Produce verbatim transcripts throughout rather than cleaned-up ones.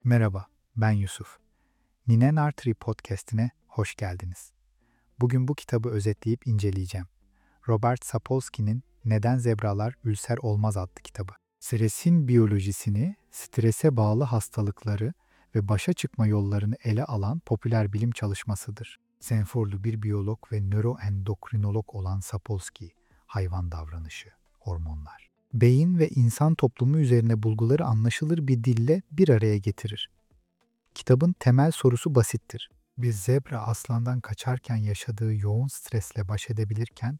Merhaba, ben Yusuf. Ninen Artery Podcast'ine hoş geldiniz. Bugün bu kitabı özetleyip inceleyeceğim. Robert Sapolsky'nin Neden Zebralar Ülser Olmaz adlı kitabı. Stresin biyolojisini, strese bağlı hastalıkları ve başa çıkma yollarını ele alan popüler bilim çalışmasıdır. Stanfordlu bir biyolog ve nöroendokrinolog olan Sapolsky, hayvan davranışı, hormonlar, beyin ve insan toplumu üzerine bulguları anlaşılır bir dille bir araya getirir. Kitabın temel sorusu basittir. Bir zebra aslandan kaçarken yaşadığı yoğun stresle baş edebilirken,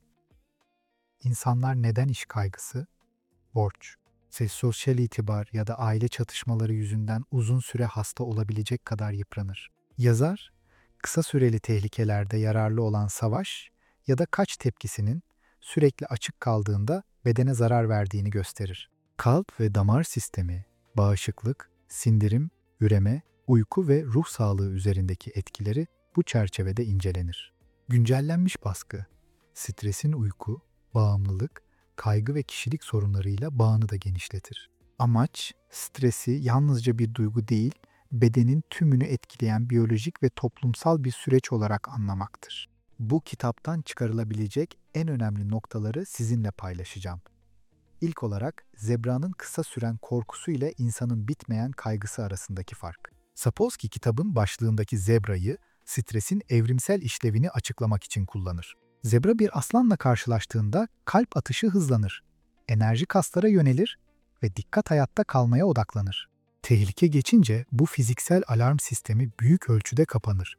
insanlar neden iş kaygısı, borç, se- sosyal itibar ya da aile çatışmaları yüzünden uzun süre hasta olabilecek kadar yıpranır? Yazar, kısa süreli tehlikelerde yararlı olan savaş ya da kaç tepkisinin sürekli açık kaldığında bedene zarar verdiğini gösterir. Kalp ve damar sistemi, bağışıklık, sindirim, üreme, uyku ve ruh sağlığı üzerindeki etkileri bu çerçevede incelenir. Güncellenmiş baskı, stresin uyku, bağımlılık, kaygı ve kişilik sorunlarıyla bağını da genişletir. Amaç, stresi yalnızca bir duygu değil, bedenin tümünü etkileyen biyolojik ve toplumsal bir süreç olarak anlamaktır. Bu kitaptan çıkarılabilecek en önemli noktaları sizinle paylaşacağım. İlk olarak zebranın kısa süren korkusu ile insanın bitmeyen kaygısı arasındaki fark. Sapolsky kitabın başlığındaki zebrayı stresin evrimsel işlevini açıklamak için kullanır. Zebra bir aslanla karşılaştığında kalp atışı hızlanır, enerji kaslara yönelir ve dikkat hayatta kalmaya odaklanır. Tehlike geçince bu fiziksel alarm sistemi büyük ölçüde kapanır.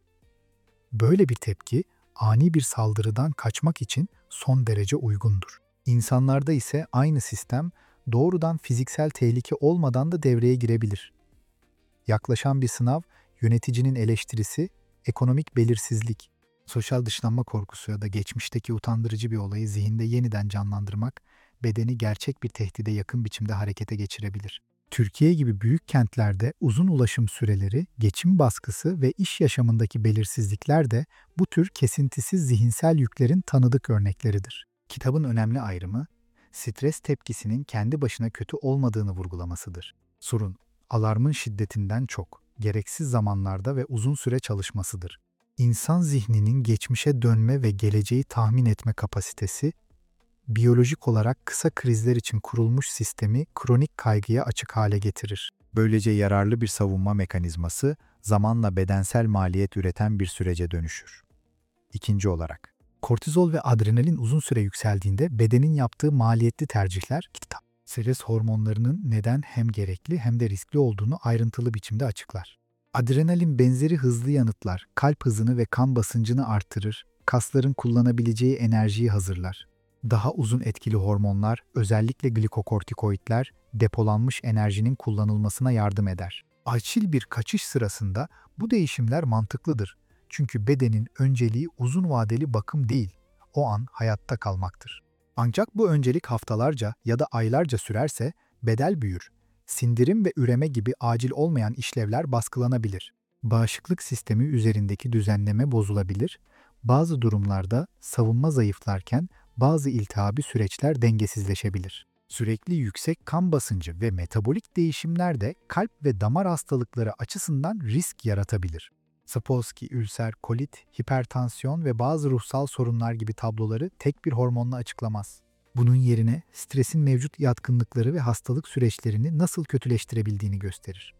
Böyle bir tepki ani bir saldırıdan kaçmak için son derece uygundur. İnsanlarda ise aynı sistem doğrudan fiziksel tehlike olmadan da devreye girebilir. Yaklaşan bir sınav, yöneticinin eleştirisi, ekonomik belirsizlik, sosyal dışlanma korkusu ya da geçmişteki utandırıcı bir olayı zihinde yeniden canlandırmak, bedeni gerçek bir tehdide yakın biçimde harekete geçirebilir. Türkiye gibi büyük kentlerde uzun ulaşım süreleri, geçim baskısı ve iş yaşamındaki belirsizlikler de bu tür kesintisiz zihinsel yüklerin tanıdık örnekleridir. Kitabın önemli ayrımı, stres tepkisinin kendi başına kötü olmadığını vurgulamasıdır. Sorun, alarmın şiddetinden çok, gereksiz zamanlarda ve uzun süre çalışmasıdır. İnsan zihninin geçmişe dönme ve geleceği tahmin etme kapasitesi, biyolojik olarak kısa krizler için kurulmuş sistemi kronik kaygıya açık hale getirir. Böylece yararlı bir savunma mekanizması zamanla bedensel maliyet üreten bir sürece dönüşür. İkinci olarak, kortizol ve adrenalin uzun süre yükseldiğinde bedenin yaptığı maliyetli tercihler, kitap, stres hormonlarının neden hem gerekli hem de riskli olduğunu ayrıntılı biçimde açıklar. Adrenalin benzeri hızlı yanıtlar, kalp hızını ve kan basıncını artırır, kasların kullanabileceği enerjiyi hazırlar. Daha uzun etkili hormonlar, özellikle glikokortikoidler, depolanmış enerjinin kullanılmasına yardım eder. Acil bir kaçış sırasında bu değişimler mantıklıdır. Çünkü bedenin önceliği uzun vadeli bakım değil, o an hayatta kalmaktır. Ancak bu öncelik haftalarca ya da aylarca sürerse bedel büyür. Sindirim ve üreme gibi acil olmayan işlevler baskılanabilir. Bağışıklık sistemi üzerindeki düzenleme bozulabilir. Bazı durumlarda savunma zayıflarken bazı iltihabi süreçler dengesizleşebilir. Sürekli yüksek kan basıncı ve metabolik değişimler de kalp ve damar hastalıkları açısından risk yaratabilir. Sapolsky, ülser, kolit, hipertansiyon ve bazı ruhsal sorunlar gibi tabloları tek bir hormonla açıklamaz. Bunun yerine stresin mevcut yatkınlıkları ve hastalık süreçlerini nasıl kötüleştirebildiğini gösterir.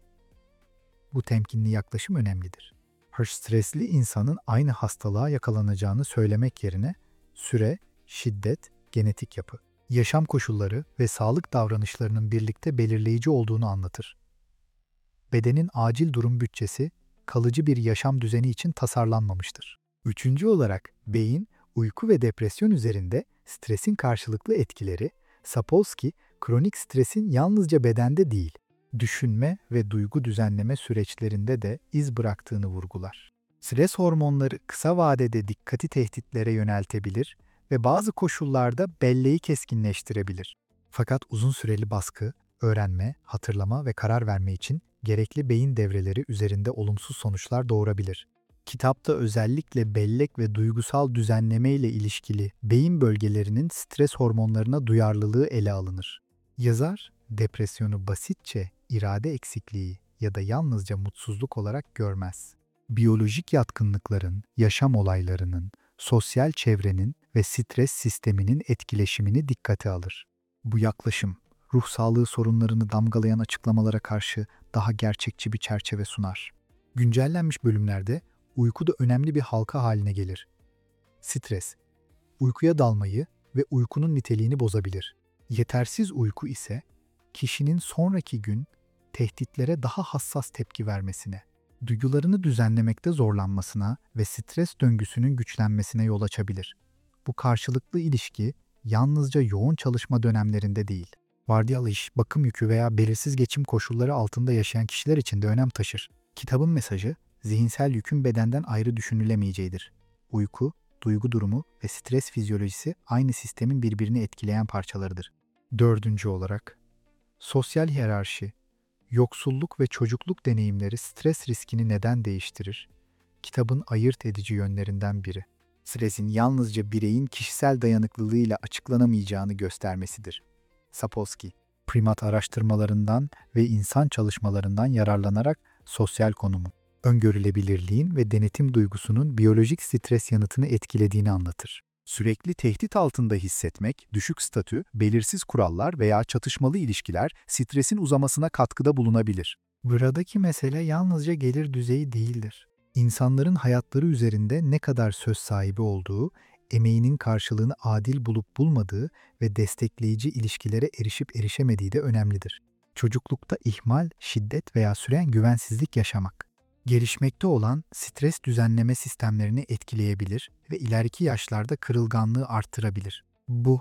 Bu temkinli yaklaşım önemlidir. Her stresli insanın aynı hastalığa yakalanacağını söylemek yerine süre, şiddet, genetik yapı, yaşam koşulları ve sağlık davranışlarının birlikte belirleyici olduğunu anlatır. Bedenin acil durum bütçesi, kalıcı bir yaşam düzeni için tasarlanmamıştır. Üçüncü olarak beyin, uyku ve depresyon üzerinde stresin karşılıklı etkileri, Sapolsky, kronik stresin yalnızca bedende değil, düşünme ve duygu düzenleme süreçlerinde de iz bıraktığını vurgular. Stres hormonları kısa vadede dikkati tehditlere yöneltebilir ve bazı koşullarda belleği keskinleştirebilir. Fakat uzun süreli baskı, öğrenme, hatırlama ve karar verme için gerekli beyin devreleri üzerinde olumsuz sonuçlar doğurabilir. Kitapta özellikle bellek ve duygusal düzenleme ile ilişkili beyin bölgelerinin stres hormonlarına duyarlılığı ele alınır. Yazar, depresyonu basitçe irade eksikliği ya da yalnızca mutsuzluk olarak görmez. Biyolojik yatkınlıkların, yaşam olaylarının, sosyal çevrenin ve stres sisteminin etkileşimini dikkate alır. Bu yaklaşım, ruh sağlığı sorunlarını damgalayan açıklamalara karşı daha gerçekçi bir çerçeve sunar. Güncellenmiş bölümlerde uyku da önemli bir halka haline gelir. Stres, uykuya dalmayı ve uykunun niteliğini bozabilir. Yetersiz uyku ise kişinin sonraki gün tehditlere daha hassas tepki vermesine, duygularını düzenlemekte zorlanmasına ve stres döngüsünün güçlenmesine yol açabilir. Bu karşılıklı ilişki yalnızca yoğun çalışma dönemlerinde değil, vardiyalı iş, bakım yükü veya belirsiz geçim koşulları altında yaşayan kişiler için de önem taşır. Kitabın mesajı, zihinsel yükün bedenden ayrı düşünülemeyeceğidir. Uyku, duygu durumu ve stres fizyolojisi aynı sistemin birbirini etkileyen parçalarıdır. Dördüncü olarak, sosyal hiyerarşi, yoksulluk ve çocukluk deneyimleri stres riskini neden değiştirir? Kitabın ayırt edici yönlerinden biri. Stresin yalnızca bireyin kişisel dayanıklılığıyla açıklanamayacağını göstermesidir. Sapolsky, primat araştırmalarından ve insan çalışmalarından yararlanarak sosyal konumu, öngörülebilirliğin ve denetim duygusunun biyolojik stres yanıtını etkilediğini anlatır. Sürekli tehdit altında hissetmek, düşük statü, belirsiz kurallar veya çatışmalı ilişkiler stresin uzamasına katkıda bulunabilir. Buradaki mesele yalnızca gelir düzeyi değildir. İnsanların hayatları üzerinde ne kadar söz sahibi olduğu, emeğinin karşılığını adil bulup bulmadığı ve destekleyici ilişkilere erişip erişemediği de önemlidir. Çocuklukta ihmal, şiddet veya süren güvensizlik yaşamak, gelişmekte olan stres düzenleme sistemlerini etkileyebilir ve ileriki yaşlarda kırılganlığı arttırabilir. Bu,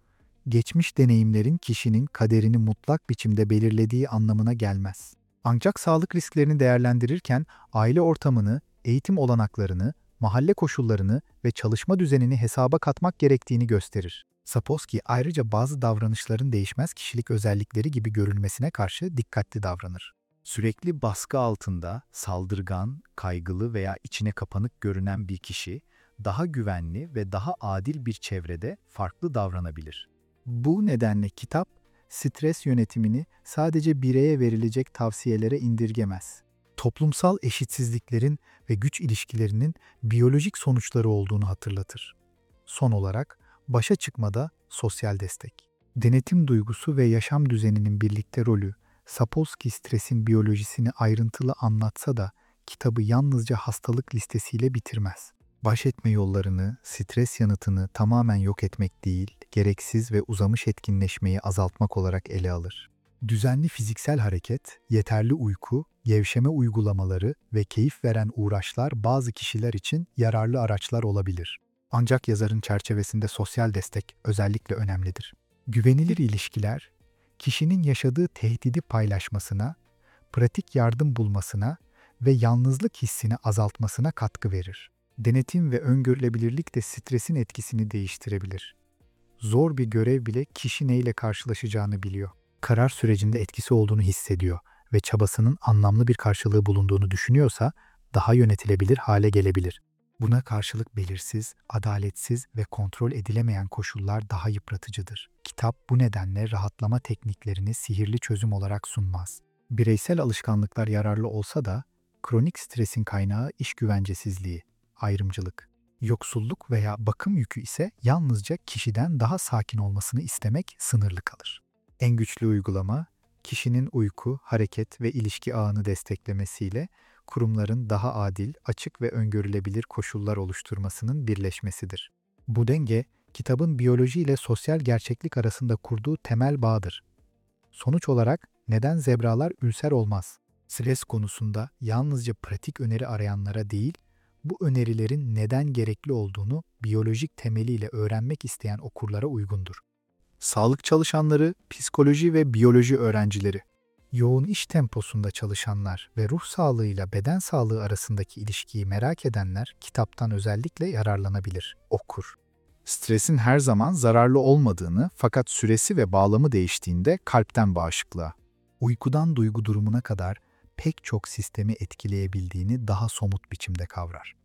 geçmiş deneyimlerin kişinin kaderini mutlak biçimde belirlediği anlamına gelmez. Ancak sağlık risklerini değerlendirirken aile ortamını, eğitim olanaklarını, mahalle koşullarını ve çalışma düzenini hesaba katmak gerektiğini gösterir. Sapolsky ayrıca bazı davranışların değişmez kişilik özellikleri gibi görülmesine karşı dikkatli davranır. Sürekli baskı altında saldırgan, kaygılı veya içine kapanık görünen bir kişi, daha güvenli ve daha adil bir çevrede farklı davranabilir. Bu nedenle kitap, stres yönetimini sadece bireye verilecek tavsiyelere indirgemez. Toplumsal eşitsizliklerin ve güç ilişkilerinin biyolojik sonuçları olduğunu hatırlatır. Son olarak, başa çıkmada sosyal destek. Denetim duygusu ve yaşam düzeninin birlikte rolü, Sapolsky stresin biyolojisini ayrıntılı anlatsa da kitabı yalnızca hastalık listesiyle bitirmez. Baş etme yollarını, stres yanıtını tamamen yok etmek değil, gereksiz ve uzamış etkinleşmeyi azaltmak olarak ele alır. Düzenli fiziksel hareket, yeterli uyku, gevşeme uygulamaları ve keyif veren uğraşlar bazı kişiler için yararlı araçlar olabilir. Ancak yazarın çerçevesinde sosyal destek özellikle önemlidir. Güvenilir ilişkiler, kişinin yaşadığı tehdidi paylaşmasına, pratik yardım bulmasına ve yalnızlık hissini azaltmasına katkı verir. Denetim ve öngörülebilirlik de stresin etkisini değiştirebilir. Zor bir görev bile kişi neyle karşılaşacağını biliyor. Karar sürecinde etkisi olduğunu hissediyor ve çabasının anlamlı bir karşılığı bulunduğunu düşünüyorsa daha yönetilebilir hale gelebilir. Buna karşılık belirsiz, adaletsiz ve kontrol edilemeyen koşullar daha yıpratıcıdır. Kitap bu nedenle rahatlama tekniklerini sihirli çözüm olarak sunmaz. Bireysel alışkanlıklar yararlı olsa da kronik stresin kaynağı iş güvencesizliği, ayrımcılık, yoksulluk veya bakım yükü ise yalnızca kişiden daha sakin olmasını istemek sınırlı kalır. En güçlü uygulama, kişinin uyku, hareket ve ilişki ağını desteklemesiyle kurumların daha adil, açık ve öngörülebilir koşullar oluşturmasının birleşmesidir. Bu denge, kitabın biyoloji ile sosyal gerçeklik arasında kurduğu temel bağdır. Sonuç olarak neden zebralar ülser olmaz? Stres konusunda yalnızca pratik öneri arayanlara değil, bu önerilerin neden gerekli olduğunu biyolojik temeliyle öğrenmek isteyen okurlara uygundur. Sağlık çalışanları, psikoloji ve biyoloji öğrencileri, yoğun iş temposunda çalışanlar ve ruh sağlığıyla beden sağlığı arasındaki ilişkiyi merak edenler kitaptan özellikle yararlanabilir. Okur. Stresin her zaman zararlı olmadığını fakat süresi ve bağlamı değiştiğinde kalpten bağışıklığa, uykudan duygu durumuna kadar pek çok sistemi etkileyebildiğini daha somut biçimde kavrar.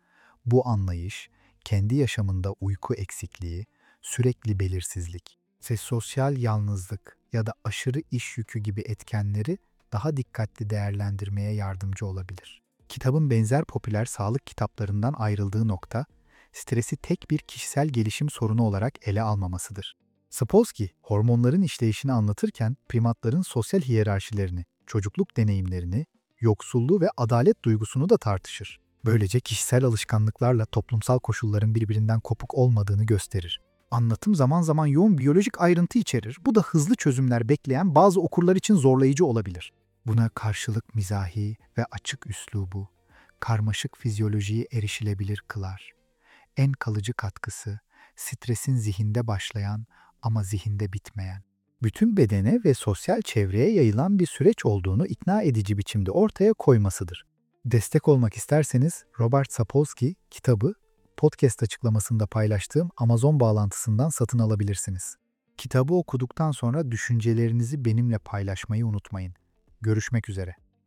Bu anlayış, kendi yaşamında uyku eksikliği, sürekli belirsizlik, ve sosyal yalnızlık ya da aşırı iş yükü gibi etkenleri daha dikkatli değerlendirmeye yardımcı olabilir. Kitabın benzer popüler sağlık kitaplarından ayrıldığı nokta, stresi tek bir kişisel gelişim sorunu olarak ele almamasıdır. Sapolsky, hormonların işleyişini anlatırken primatların sosyal hiyerarşilerini, çocukluk deneyimlerini, yoksulluğu ve adalet duygusunu da tartışır. Böylece kişisel alışkanlıklarla toplumsal koşulların birbirinden kopuk olmadığını gösterir. Anlatım zaman zaman yoğun biyolojik ayrıntı içerir. Bu da hızlı çözümler bekleyen bazı okurlar için zorlayıcı olabilir. Buna karşılık mizahi ve açık üslubu, karmaşık fizyolojiyi erişilebilir kılar. En kalıcı katkısı, stresin zihinde başlayan ama zihinde bitmeyen, bütün bedene ve sosyal çevreye yayılan bir süreç olduğunu ikna edici biçimde ortaya koymasıdır. Destek olmak isterseniz Robert Sapolsky kitabı podcast açıklamasında paylaştığım Amazon bağlantısından satın alabilirsiniz. Kitabı okuduktan sonra düşüncelerinizi benimle paylaşmayı unutmayın. Görüşmek üzere.